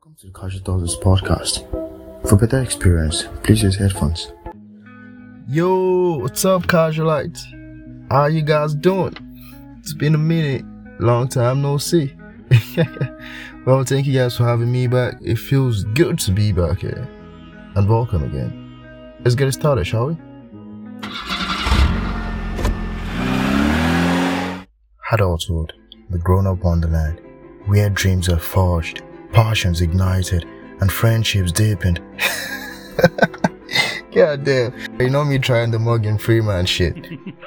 Welcome to the Casual Thoughts podcast. For better experience, please use headphones. Yo, what's up, Casualites? How you guys doing? It's been a minute, long time no see. Well, thank you guys for having me back. It feels good to be back here. And welcome again. Let's get it started, shall we? Adulthood, the grown-up wonderland, where dreams are forged, passions ignited, and friendships deepened. God damn. You know me trying the Morgan Freeman shit.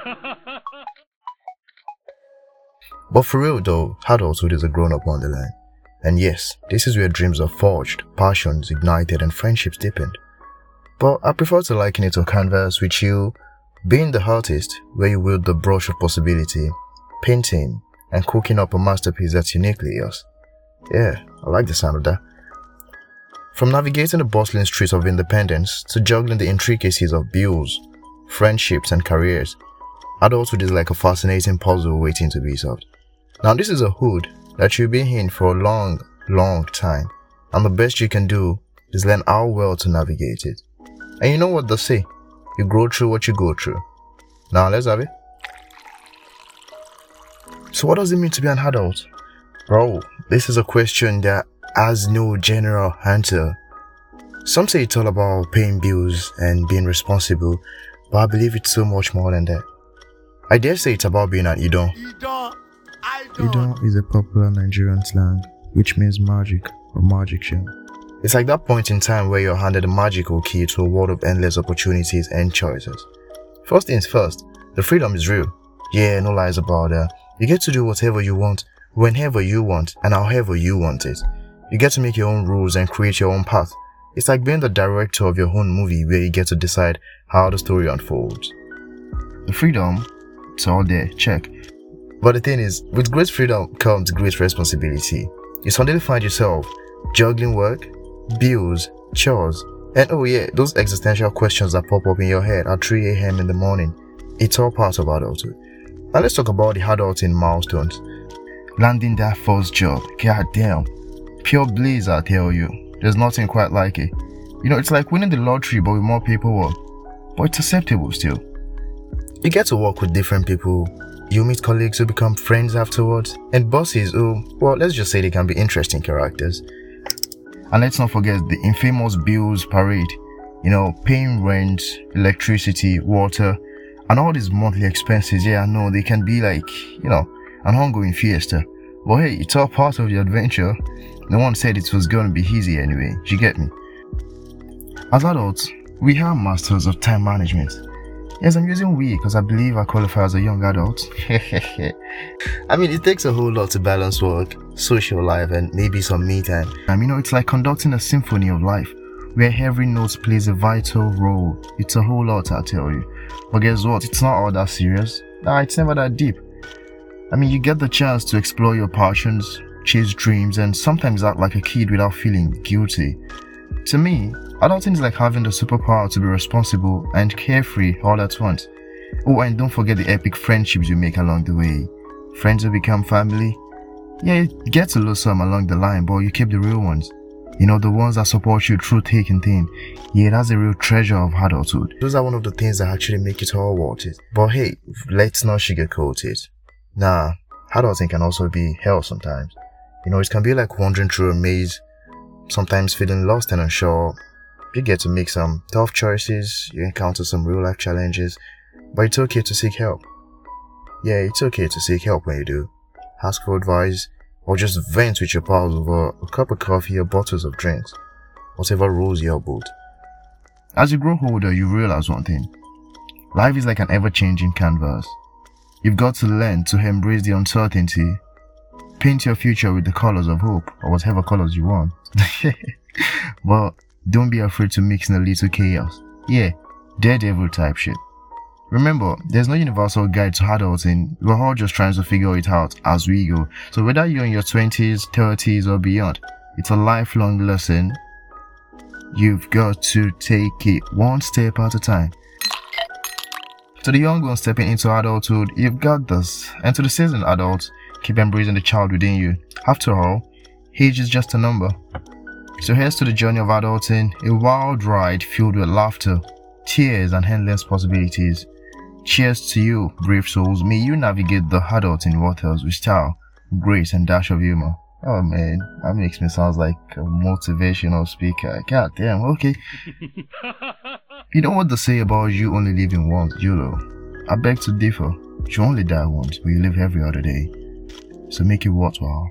But for real though, adulthood is a grown-up wonderland. And yes, this is where dreams are forged, passions ignited, and friendships deepened. But I prefer to liken it to a canvas with you being the artist, where you wield the brush of possibility, painting, and cooking up a masterpiece that's uniquely yours. Yeah, I like the sound of that. From navigating the bustling streets of independence to juggling the intricacies of bills, friendships, and careers, adulthood is like a fascinating puzzle waiting to be solved. Now, this is a hood that you've been in for a long, long time, and the best you can do is learn how well to navigate it. And you know what they say, you grow through what you go through. Now, let's have it. So what does it mean to be an adult? Bro, this is a question that has no general answer. Some say it's all about paying bills and being responsible, but I believe it's so much more than that. I dare say it's about being an Idon. Idon is a popular Nigerian slang, which means magic or magic show. It's like that point in time where you're handed a magical key to a world of endless opportunities and choices. First things first, the freedom is real. Yeah, no lies about that. You get to do whatever you want, whenever you want, and however you want it. You get to make your own rules and create your own path. It's like being the director of your own movie where you get to decide how the story unfolds. The freedom, it's all there, check. But the thing is, with great freedom comes great responsibility. You suddenly find yourself juggling work, bills, chores, and oh yeah, those existential questions that pop up in your head at 3 a.m. in the morning. It's all part of adulthood. Now let's talk about the adulting milestones. Landing that first job, god damn. Pure bliss, I tell you. There's nothing quite like it. You know, it's like winning the lottery but with more paperwork. But it's acceptable still. You get to work with different people. You meet colleagues who become friends afterwards. And bosses who, well, let's just say they can be interesting characters. And let's not forget the infamous bills parade. You know, paying rent, electricity, water, and all these monthly expenses. Yeah, I know they can be like, you know, an ongoing fiesta. But hey, it's all part of the adventure. No one said it was going to be easy anyway. You get me? As adults, we are masters of time management. Yes, I'm using we because I believe I qualify as a young adult. I mean, it takes a whole lot to balance work, social life, and maybe some me time. You know, it's like conducting a symphony of life, where every note plays a vital role. It's a whole lot, I tell you. But guess what? It's not all that serious. Nah, it's never that deep. I mean, you get the chance to explore your passions, chase dreams, and sometimes act like a kid without feeling guilty. To me, adulting is like having the superpower to be responsible and carefree all at once. Oh, and don't forget the epic friendships you make along the way. Friends who become family. Yeah, you get to lose some along the line, but you keep the real ones. You know, the ones that support you through thick and thin. Yeah, that's a real treasure of adulthood. Those are one of the things that actually make it all worth it. But hey, let's not sugarcoat it. Nah, adulting can also be hell sometimes. You know, it can be like wandering through a maze, sometimes feeling lost and unsure. You get to make some tough choices, you encounter some real life challenges, but it's okay to seek help. Yeah, it's okay to seek help when you do. Ask for advice, or just vent with your pals over a cup of coffee or bottles of drinks, whatever rolls your boat. As you grow older, you realize one thing. Life is like an ever-changing canvas. You've got to learn to embrace the uncertainty, paint your future with the colors of hope, or whatever colors you want. But don't be afraid to mix in a little chaos. Yeah, daredevil type shit. Remember, there's no universal guide to adulting. We're all just trying to figure it out as we go. So whether you're in your 20s, 30s, or beyond, it's a lifelong lesson. You've got to take it one step at a time. To the young ones stepping into adulthood, you've got this. And to the seasoned adults, keep embracing the child within you. After all, age is just a number. So here's to the journey of adulting, a wild ride filled with laughter, tears, and endless possibilities. Cheers to you, brave souls. May you navigate the adulting waters with style, grace, and dash of humor. Oh man, that makes me sound like a motivational speaker. God damn, okay. You know what they say about you only living once, YOLO? I beg to differ. You only die once, but you live every other day. So make it worthwhile.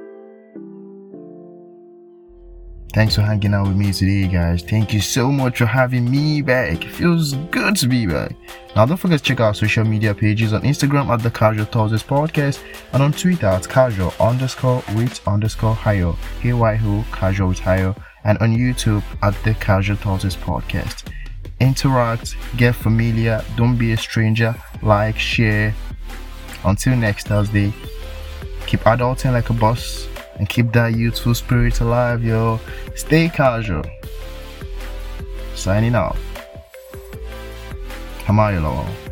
Thanks for hanging out with me today, guys. Thank you so much for having me back. It feels good to be back. Now, don't forget to check out our social media pages on Instagram at the Casual Thursdays Podcast and on Twitter at casual_with_higher, HYO, casual with higher, and on YouTube at the Casual Thursdays Podcast. Interact, get familiar, don't be a stranger, like, share. Until next Thursday, keep adulting like a boss. And keep that youthful spirit alive, yo. Stay casual. Signing out. Hamayalo.